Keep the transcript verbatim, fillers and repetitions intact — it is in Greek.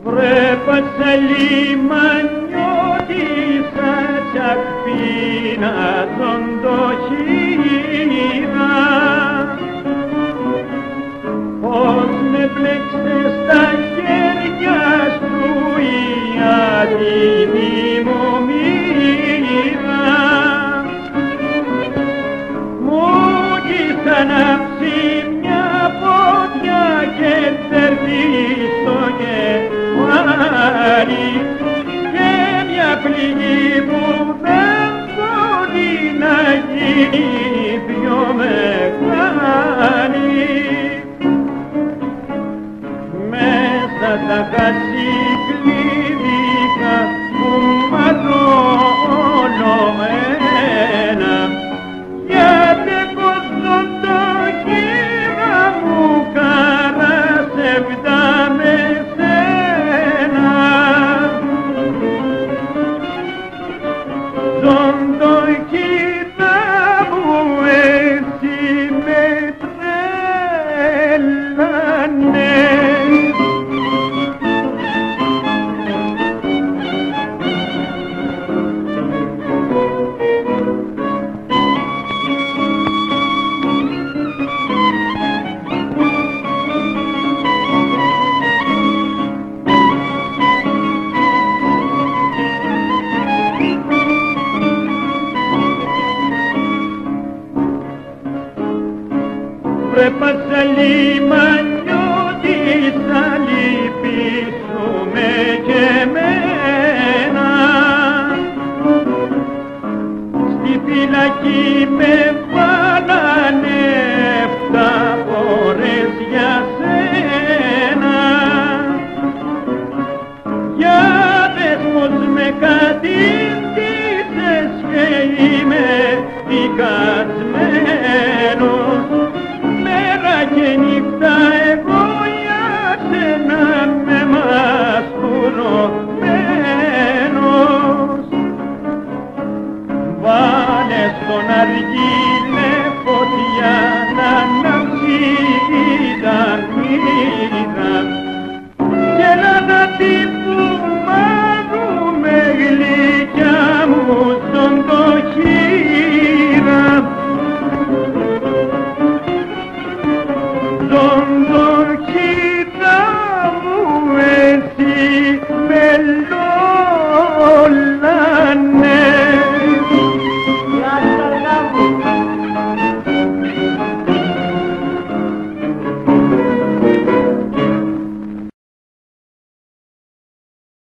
Βρε Πατσαλιμανιώτησα τσακπίνα τον το χείρα, πως με πλέξες στα χέρια σου η αδεινή μου μοίρα. Μου γης ανάψει μια πόδια και τερθεί στο κεφάλι και μια πληγή που δεν μπορεί να γίνει πιο μεγάλη. Μέσα τα χασικλίδικα που ματώνω ένα, γιατί πως το χείρα μου καράσευτα με σένα. Τον το χείρα μου εσύ με τρέλανε.